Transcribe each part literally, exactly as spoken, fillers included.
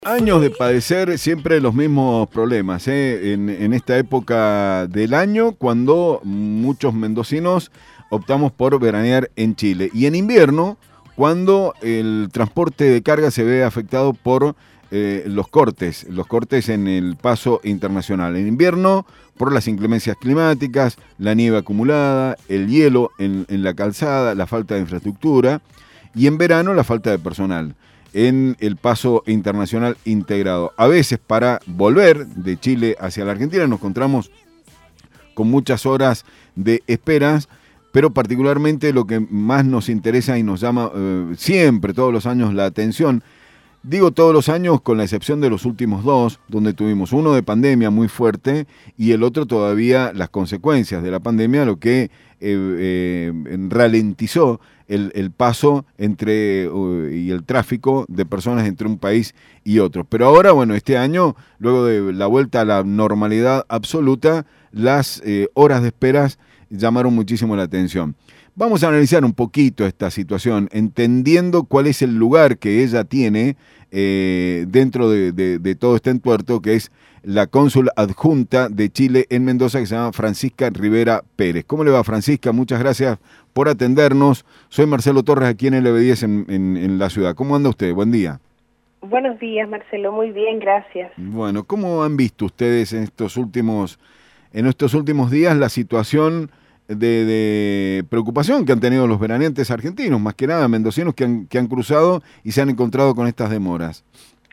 Años de padecer siempre los mismos problemas, ¿eh? en, en esta época del año, cuando muchos mendocinos optamos por veranear en Chile. Y en invierno, cuando el transporte de carga se ve afectado por eh, los cortes, los cortes en el paso internacional. En invierno, por las inclemencias climáticas, la nieve acumulada, el hielo en, en la calzada, la falta de infraestructura. Y en verano, la falta de personal en el paso internacional integrado. A veces para volver de Chile hacia la Argentina nos encontramos con muchas horas de esperas, pero particularmente lo que más nos interesa y nos llama eh, siempre, todos los años, la atención. Digo todos los años con la excepción de los últimos dos, donde tuvimos uno de pandemia muy fuerte y el otro todavía las consecuencias de la pandemia, lo que eh, eh, ralentizó el, el paso entre uh, y el tráfico de personas entre un país y otro. Pero ahora, bueno, este año, luego de la vuelta a la normalidad absoluta, las eh, horas de esperas llamaron muchísimo la atención. Vamos a analizar un poquito esta situación, entendiendo cuál es el lugar que ella tiene eh, dentro de, de, de todo este entuerto, que es la cónsul adjunta de Chile en Mendoza, que se llama Francisca Rivera Pérez. ¿Cómo le va, Francisca? Muchas gracias por atendernos. Soy Marcelo Torres, aquí en L B diez en, en, en la ciudad. ¿Cómo anda usted? Buen día. Buenos días, Marcelo. Muy bien, gracias. Bueno, ¿cómo han visto ustedes en estos últimos, en estos últimos días la situación De, de preocupación que han tenido los veraneantes argentinos, más que nada mendocinos que han, que han cruzado y se han encontrado con estas demoras?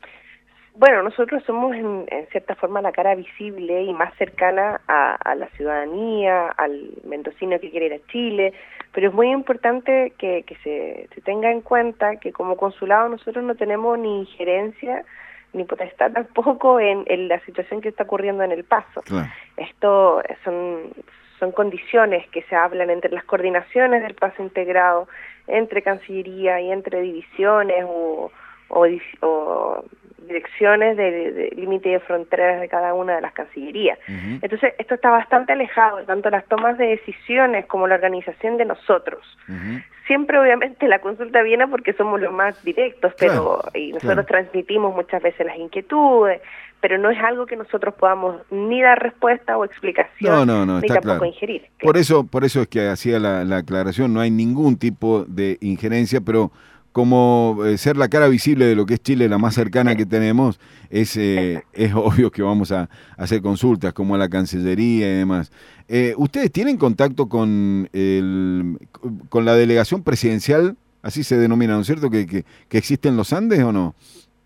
Bueno, nosotros somos en, en cierta forma la cara visible y más cercana a, a la ciudadanía, al mendocino que quiere ir a Chile, pero es muy importante que, que se, se tenga en cuenta que como consulado nosotros no tenemos ni injerencia ni potestad tampoco en, en la situación que está ocurriendo en el paso. Claro. Esto son... son condiciones que se hablan entre las coordinaciones del paso integrado, entre Cancillería y entre divisiones o, o, o direcciones de, de límite de fronteras de cada una de las cancillerías. Uh-huh. Entonces, esto está bastante alejado, tanto las tomas de decisiones como la organización de nosotros. Uh-huh. Siempre, obviamente, la consulta viene porque somos los más directos, pero claro, y nosotros claro. transmitimos muchas veces las inquietudes, pero no es algo que nosotros podamos ni dar respuesta o explicación, no, no, no, ni tampoco claro. ingerir. Claro. Por eso, por eso es que hacía la, la aclaración, no hay ningún tipo de injerencia, pero como eh, ser la cara visible de lo que es Chile, la más cercana que tenemos, es, eh, es obvio que vamos a, a hacer consultas, como a la Cancillería y demás. Eh, ¿Ustedes tienen contacto con, el, con la delegación presidencial, así se denomina, ¿no es cierto?, que, que, que existe en los Andes o no?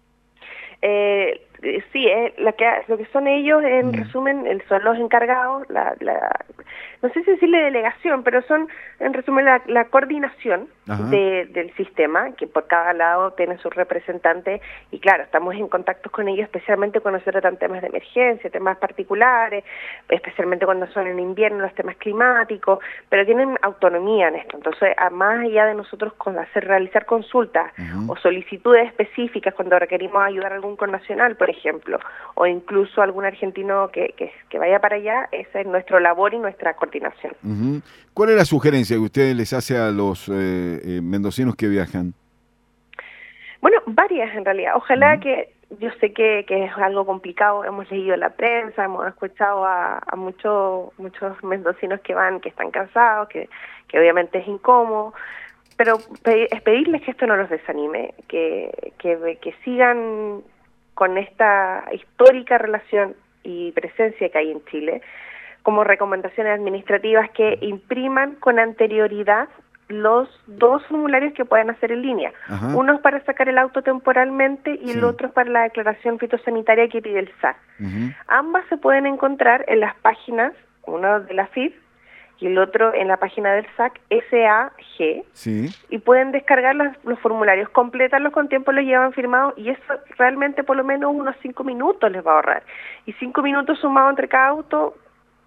Eh... Sí, eh, la que, lo que son ellos, en mm. resumen, son los encargados, la, la, no sé si decirle delegación, pero son, en resumen, la, la coordinación de, del sistema, que por cada lado tiene sus representantes, y claro, estamos en contacto con ellos, especialmente cuando se tratan temas de emergencia, temas particulares, especialmente cuando son en invierno, los temas climáticos, pero tienen autonomía en esto. Entonces, más allá de nosotros con hacer realizar consultas uh-huh. o solicitudes específicas cuando requerimos ayudar a algún connacional, por ejemplo, o incluso algún argentino que, que, que vaya para allá, esa es nuestra labor y nuestra coordinación. Uh-huh. ¿Cuál es la sugerencia que usted les hace a los eh, eh, mendocinos que viajan? Bueno, varias en realidad. Ojalá uh-huh. que, yo sé que, que es algo complicado, hemos leído la prensa, hemos escuchado a, a muchos muchos mendocinos que van, que están cansados, que, que obviamente es incómodo, pero es pedirles que esto no los desanime, que, que, que sigan con esta histórica relación y presencia que hay en Chile, como recomendaciones administrativas que impriman con anterioridad los dos formularios que pueden hacer en línea. Ajá. Uno es para sacar el auto temporalmente y sí. el otro es para la declaración fitosanitaria que pide el S A C. Uh-huh. Ambas se pueden encontrar en las páginas, uno de la F I P y el otro en la página del S A C, S A G, sí. y pueden descargar los, los formularios, completarlos con tiempo, los llevan firmados, y eso realmente por lo menos unos cinco minutos les va a ahorrar. Y cinco minutos sumados entre cada auto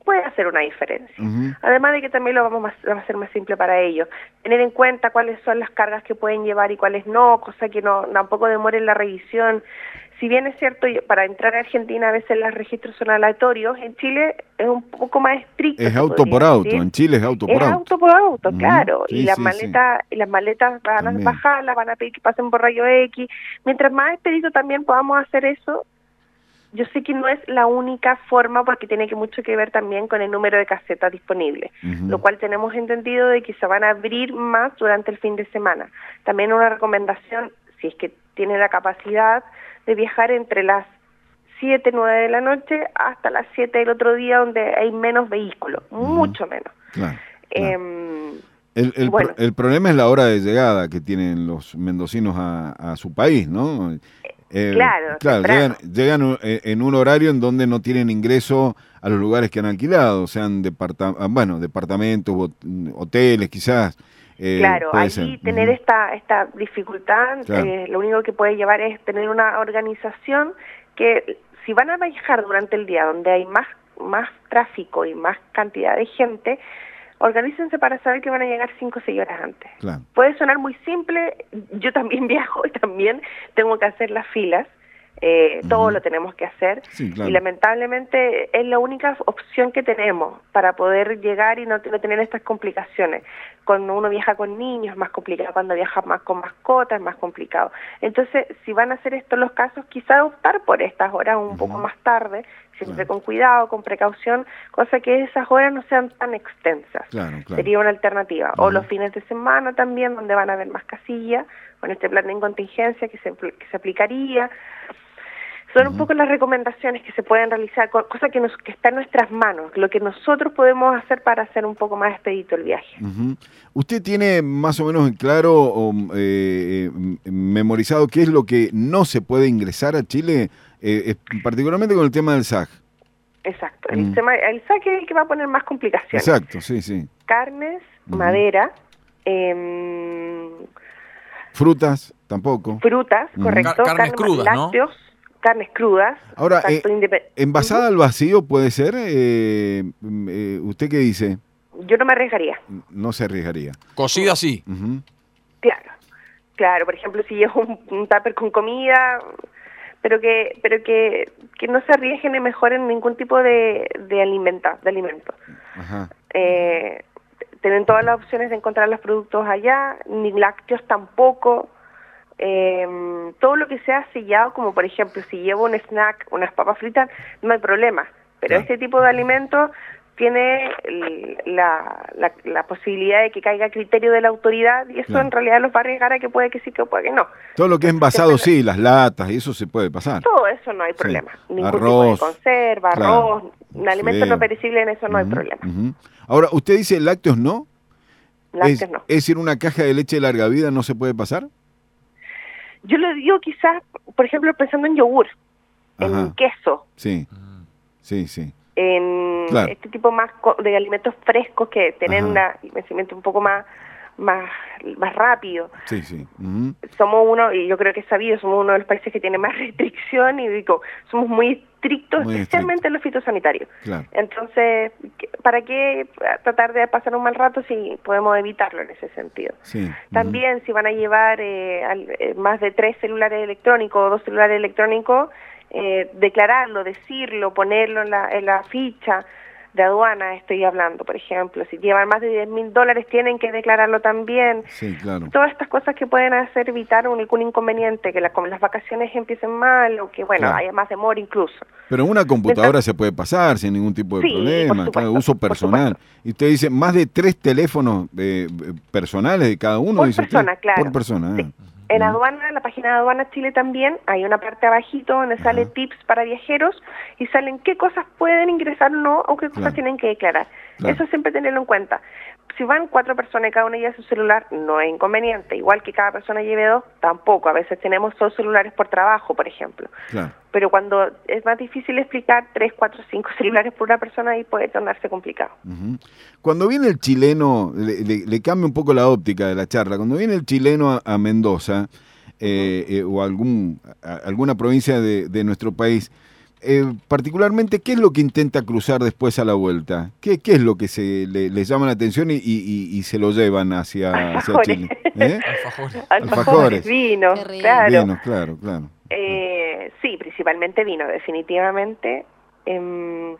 puede hacer una diferencia. Uh-huh. Además de que también lo vamos a, va a hacer más simple para ellos. Tener en cuenta cuáles son las cargas que pueden llevar y cuáles no, cosa que no tampoco demore la revisión. Si bien es cierto, para entrar a Argentina a veces los registros son aleatorios, en Chile es un poco más estricto. Es auto por auto, decir. En Chile es auto por es auto. Es auto por auto, uh-huh. claro. Sí, y las sí, maletas sí. y las maletas van También. a bajarlas, van a pedir que pasen por rayo X. Mientras más expedito también podamos hacer eso, yo sé que no es la única forma porque tiene que mucho que ver también con el número de casetas disponibles, uh-huh. lo cual tenemos entendido de que se van a abrir más durante el fin de semana. También una recomendación, si es que tiene la capacidad de viajar entre las siete, nueve de la noche hasta las siete del otro día donde hay menos vehículos, uh-huh. mucho menos. Claro, eh, claro. El, el, bueno. pro, el problema es la hora de llegada que tienen los mendocinos a, a su país, ¿no? Eh, claro, claro llegan, llegan en un horario en donde no tienen ingreso a los lugares que han alquilado, sean departa bueno, departamentos, hoteles quizás. Eh, claro, ahí ser. tener uh-huh. esta esta dificultad, claro. eh, lo único que puede llevar es tener una organización que si van a viajar durante el día donde hay más más tráfico y más cantidad de gente, organícense para saber que van a llegar cinco o seis horas antes. Claro. Puede sonar muy simple, yo también viajo y también tengo que hacer las filas, eh, uh-huh. todo lo tenemos que hacer, sí, claro. y lamentablemente es la única opción que tenemos para poder llegar y no, no tener estas complicaciones. Cuando uno viaja con niños es más complicado, cuando viaja más con mascotas es más complicado. Entonces, si van a hacer estos los casos, quizá optar por estas horas un uh-huh. poco más tarde, siempre claro. con cuidado, con precaución, cosa que esas horas no sean tan extensas. Claro, claro. Sería una alternativa. Uh-huh. O los fines de semana también, donde van a haber más casillas, con este plan de contingencia que se, que se aplicaría. Son uh-huh. un poco las recomendaciones que se pueden realizar, cosa que, nos, que está en nuestras manos, lo que nosotros podemos hacer para hacer un poco más expedito el viaje. Uh-huh. ¿Usted tiene más o menos en claro o eh, memorizado qué es lo que no se puede ingresar a Chile, eh, particularmente con el tema del S A C? Exacto, el, uh-huh. tema, el S A C es el que va a poner más complicaciones. Exacto, sí, sí. Carnes, uh-huh. madera, eh, frutas, tampoco. Frutas, uh-huh. correcto. Car carnes carnes crudas, lácteos, ¿no? Carnes crudas. Ahora, eh, envasada uh-huh. al vacío puede ser, eh, eh, ¿usted qué dice? Yo no me arriesgaría. No se arriesgaría. Cocida sí. Uh-huh. Claro, claro. Por ejemplo, si llevo un, un tupper con comida, pero que pero que, que no se arriesguen y mejoren ningún tipo de, de, alimenta, de alimento. Ajá. Eh, tienen todas las opciones de encontrar los productos allá, ni lácteos tampoco. Eh, todo lo que sea sellado, como por ejemplo si llevo un snack, unas papas fritas, no hay problema, pero claro. este tipo de alimentos tiene la, la, la posibilidad de que caiga a criterio de la autoridad y eso claro. en realidad los va a arriesgar a que puede que sí, que puede que no. Todo lo que es envasado sí, las latas y eso se puede pasar. Todo eso no hay problema, sí. ningún arroz, tipo de conserva, claro. arroz, un alimento sí. no perecible, en eso no uh-huh, hay problema. Uh-huh. Ahora, ¿usted dice lácteos no? Lácteos es, no. ¿Es decir, una caja de leche de larga vida no se puede pasar? Yo le digo quizás, por ejemplo, pensando en yogur, Ajá. en queso. Sí, sí, sí. En claro. este tipo más de alimentos frescos que tienen un vencimiento un poco más más más rápido. Sí, sí. Uh-huh. Somos uno, y yo creo que es sabido, somos uno de los países que tiene más restricción y digo, somos muy estrictos, muy especialmente estricto. en los fitosanitarios. Claro. Entonces, ¿para qué tratar de pasar un mal rato si podemos evitarlo en ese sentido? Sí. También, uh-huh. si van a llevar eh, al, eh, más de tres celulares electrónicos o dos celulares electrónicos, eh, declararlo, decirlo, ponerlo en la, en la ficha de aduana, estoy hablando, por ejemplo, si llevan más de diez mil dólares tienen que declararlo también. Sí, claro. Todas estas cosas que pueden hacer evitar un, algún inconveniente, que la, como las vacaciones empiecen mal o que, bueno, claro. haya más demora incluso. Pero en una computadora Entonces, se puede pasar sin ningún tipo de sí, problema, por supuesto, claro, uso personal. Y usted dice, más de tres teléfonos eh, personales de cada uno. Por dice persona, usted? claro. Por persona, sí. eh. En aduana, en la página de Aduana Chile también, hay una parte abajito donde sale Ajá. tips para viajeros y salen qué cosas pueden ingresar o no, o qué cosas claro. tienen que declarar. Claro. Eso siempre tenerlo en cuenta. Si van cuatro personas y cada una lleva su celular, no es inconveniente. Igual que cada persona lleve dos, tampoco. A veces tenemos dos celulares por trabajo, por ejemplo. Claro. Pero cuando es más difícil explicar tres, cuatro, cinco celulares por una persona, ahí puede tornarse complicado. Uh-huh. Cuando viene el chileno, le, le, le cambia un poco la óptica de la charla, cuando viene el chileno a, a Mendoza eh, uh-huh. eh, o a algún, a alguna provincia de, de nuestro país, eh, particularmente, ¿qué es lo que intenta cruzar después a la vuelta? ¿Qué, qué es lo que se le, le llama la atención y, y, y se lo llevan hacia, hacia Chile? ¿Eh? Alfajores. Alfajores. Vino, claro. Vino, claro, claro. Eh, sí, principalmente vino, definitivamente. Eh,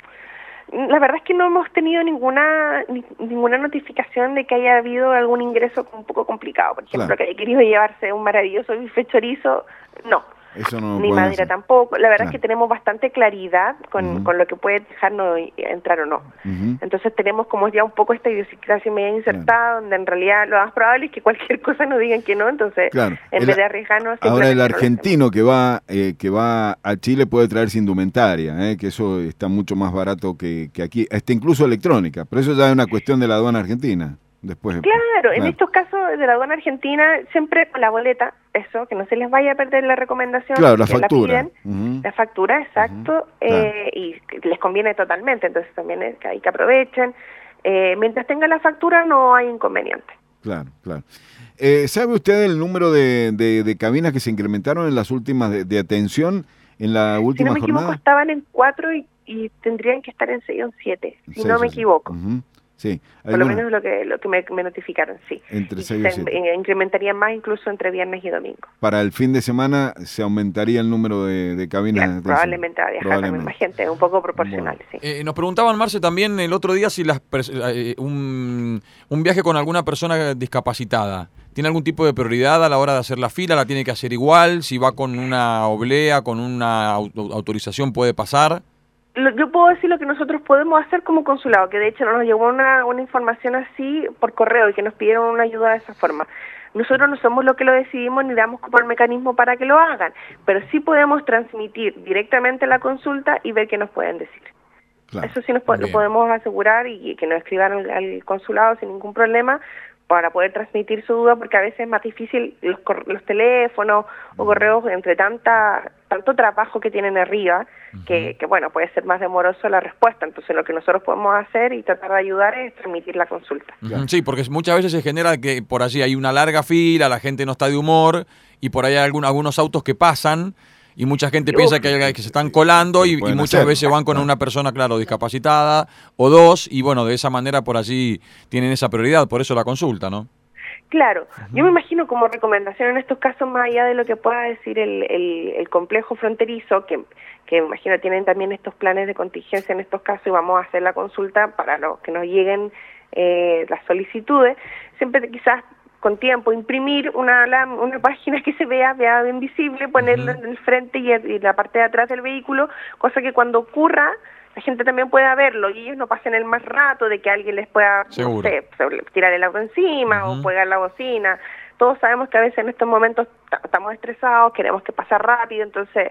la verdad es que no hemos tenido ninguna ni, ninguna notificación de que haya habido algún ingreso un poco complicado. Por ejemplo, claro, que haya querido llevarse un maravilloso bife chorizo, no. Eso no Ni Madera hacer. Tampoco. La verdad, claro, es que tenemos bastante claridad con, uh-huh, con lo que puede dejarnos entrar o no. Uh-huh. Entonces tenemos como ya un poco esta idiosincrasia media insertada, claro, donde en realidad lo más probable es que cualquier cosa nos digan que no, entonces, claro, en el, vez de arriesgarnos... Ahora el argentino que va eh, que va a Chile puede traerse indumentaria, eh, que eso está mucho más barato que, que aquí, está incluso electrónica, pero eso ya es una cuestión de la aduana argentina. Después, claro, claro, en estos casos de la aduana argentina, siempre con la boleta, eso, que no se les vaya a perder la recomendación. Claro, la factura. La, piden, uh-huh, la factura, exacto, uh-huh, eh, claro, y les conviene totalmente, entonces también es que hay que aprovechen. Eh, mientras tenga la factura no hay inconveniente. Claro, claro. Eh, ¿Sabe usted el número de, de, de cabinas que se incrementaron en las últimas de, de atención en la última jornada? Si no me jornada? equivoco, estaban en cuatro y, y tendrían que estar en seis o siete, si seis no me equivoco. Uh-huh. Sí, por lo menos lo que lo que me, me notificaron, sí. Entre seis y siete. Se incrementaría más incluso entre viernes y domingo. Para el fin de semana se aumentaría el número de, de cabinas. Ya, de probablemente va a viajar también más gente, un poco proporcional, bueno, sí. Eh, nos preguntaban, Marce, también el otro día si las eh, un, un viaje con alguna persona discapacitada, ¿tiene algún tipo de prioridad a la hora de hacer la fila? ¿La tiene que hacer igual? Si va con una oblea, con una autorización, ¿puede pasar? Yo puedo decir lo que nosotros podemos hacer como consulado, que de hecho nos llegó una, una información así por correo y que nos pidieron una ayuda de esa forma. Nosotros no somos los que lo decidimos ni damos como el mecanismo para que lo hagan, pero sí podemos transmitir directamente la consulta y ver qué nos pueden decir. Claro. Eso sí nos po- lo podemos asegurar y, y que nos escriban al, al consulado sin ningún problema para poder transmitir su duda, porque a veces es más difícil los, los teléfonos o correos entre tanta tanto trabajo que tienen arriba, uh-huh, que, que bueno, puede ser más demoroso la respuesta. Entonces lo que nosotros podemos hacer y tratar de ayudar es transmitir la consulta. Uh-huh. Sí, porque muchas veces se genera que por allí hay una larga fila, la gente no está de humor y por ahí hay algún, algunos autos que pasan y mucha gente Uf, piensa que, hay, que se están colando y, y muchas hacer, veces van con una persona, claro, discapacitada o dos y bueno, de esa manera por allí tienen esa prioridad, por eso la consulta, ¿no? Claro, yo me imagino como recomendación en estos casos, más allá de lo que pueda decir el, el, el complejo fronterizo, que, que me imagino tienen también estos planes de contingencia en estos casos y vamos a hacer la consulta para lo, que nos lleguen eh, las solicitudes, siempre quizás con tiempo imprimir una la, una página que se vea, vea bien visible, ponerla uh-huh, en el frente y en la parte de atrás del vehículo, cosa que cuando ocurra la gente también pueda verlo y ellos no pasen el más rato de que alguien les pueda, no sé, tirar el auto encima uh-huh, o pegar la bocina. Todos sabemos que a veces en estos momentos t- estamos estresados, queremos que pase rápido, entonces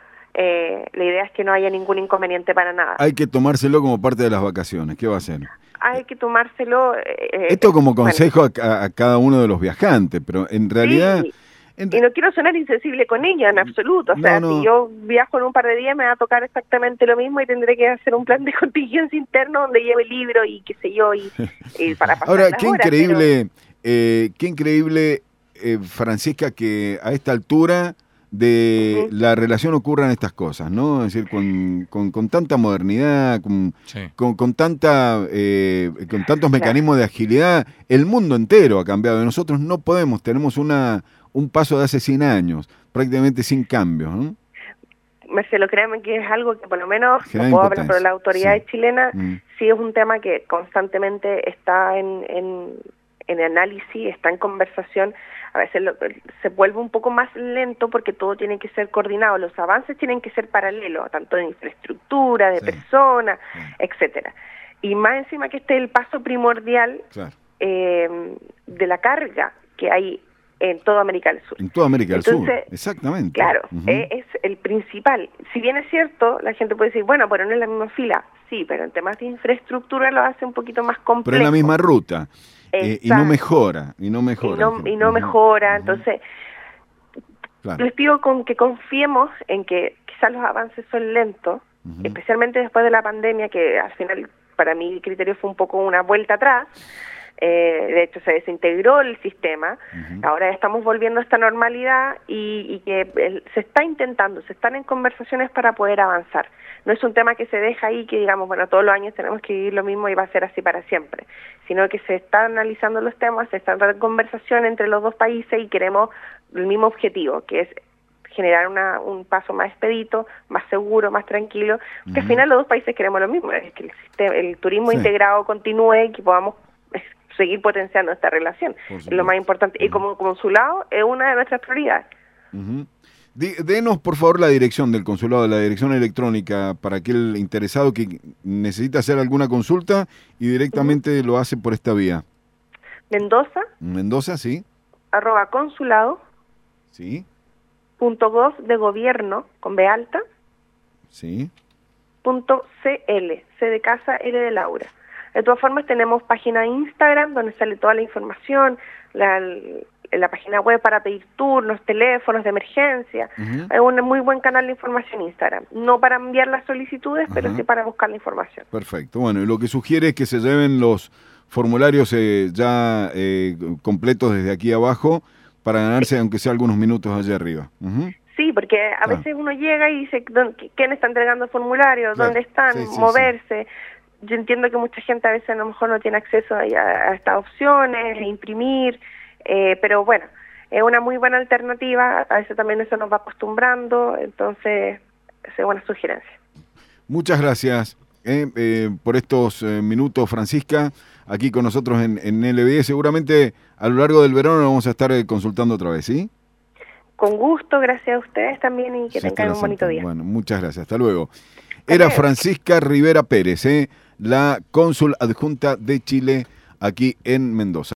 eh, la idea es que no haya ningún inconveniente para nada. Hay que tomárselo como parte de las vacaciones, ¿qué va a hacer? Hay que tomárselo... Eh, Esto como consejo bueno, a, a cada uno de los viajantes, pero en realidad... Sí. Y no quiero sonar insensible con ella, en absoluto. O sea, no, no. si yo viajo en un par de días me va a tocar exactamente lo mismo y tendré que hacer un plan de contingencia interno donde lleve libro y qué sé yo, y, y para pasar Ahora, las qué horas, increíble, pero... eh, qué increíble, eh, Francisca, que a esta altura de uh-huh, la relación ocurran estas cosas, ¿no? Es decir, con, con, con tanta modernidad, con, sí, con, con, tanta, eh, con tantos mecanismos claro, de agilidad, el mundo entero ha cambiado. Nosotros no podemos, tenemos una... un paso de hace cien años, prácticamente sin cambios, ¿no? Marcelo, créanme que es algo que por lo menos, no puedo hablar por las autoridades sí, chilenas, mm. sí es un tema que constantemente está en, en, en análisis, está en conversación, a veces lo, se vuelve un poco más lento porque todo tiene que ser coordinado, los avances tienen que ser paralelos, tanto de infraestructura, de sí, personas, sí, etcétera. Y más encima que este es el paso primordial claro, eh, de la carga que hay en toda América del Sur. En toda América del Entonces, Sur, exactamente. Claro, uh-huh, es, es el principal. Si bien es cierto, la gente puede decir, bueno, pero no es la misma fila. Sí, pero en temas de infraestructura lo hace un poquito más complejo. Pero en la misma ruta. Eh, y no mejora, y no mejora. Y no, y no uh-huh, mejora, uh-huh, entonces claro, les pido con que confiemos en que quizás los avances son lentos, uh-huh, especialmente después de la pandemia, que al final para mi criterio fue un poco una vuelta atrás. Eh, de hecho, se desintegró el sistema. Uh-huh. Ahora estamos volviendo a esta normalidad y, y que el, se está intentando, se están en conversaciones para poder avanzar. No es un tema que se deja ahí, que digamos, bueno, todos los años tenemos que vivir lo mismo y va a ser así para siempre, sino que se están analizando los temas, se están dando conversación entre los dos países y queremos el mismo objetivo, que es generar una, un paso más expedito, más seguro, más tranquilo, porque uh-huh. al final los dos países queremos lo mismo, es que el, sistema, el turismo sí. integrado continúe y que podamos seguir potenciando esta relación, es lo más importante. Uh-huh. Y como consulado es una de nuestras prioridades. Uh-huh. Denos, por favor, la dirección del consulado, la dirección electrónica, para aquel interesado que necesita hacer alguna consulta y directamente uh-huh. lo hace por esta vía. Mendoza. Mendoza, sí. Arroba consulado. Sí. Punto gov de gobierno, con B alta. Sí. Punto cl, C de casa, L de Laura. De todas formas, tenemos página de Instagram donde sale toda la información, la, la página web para pedir turnos, teléfonos de emergencia. Uh-huh. Es un muy buen canal de información Instagram. No para enviar las solicitudes, uh-huh. pero sí para buscar la información. Perfecto. Bueno, y lo que sugiere es que se lleven los formularios eh, ya eh, completos desde aquí abajo para ganarse, sí. aunque sea algunos minutos allá arriba. Uh-huh. Sí, porque a ah. veces uno llega y dice, ¿quién está entregando formularios? Claro. ¿Dónde están? Sí, sí, moverse. Sí. Yo entiendo que mucha gente a veces a lo mejor no tiene acceso a, a estas opciones, a imprimir, eh, pero bueno, es una muy buena alternativa, a veces también eso nos va acostumbrando, entonces es buena sugerencia. Muchas gracias eh, eh, por estos eh, minutos, Francisca, aquí con nosotros en, en L B. Seguramente a lo largo del verano lo vamos a estar eh, consultando otra vez, ¿sí? Con gusto, gracias a ustedes también y que sí, tengan un bonito día. Bueno, muchas gracias, hasta luego. Era Francisca Rivera Pérez, ¿eh? la cónsul adjunta de Chile aquí en Mendoza.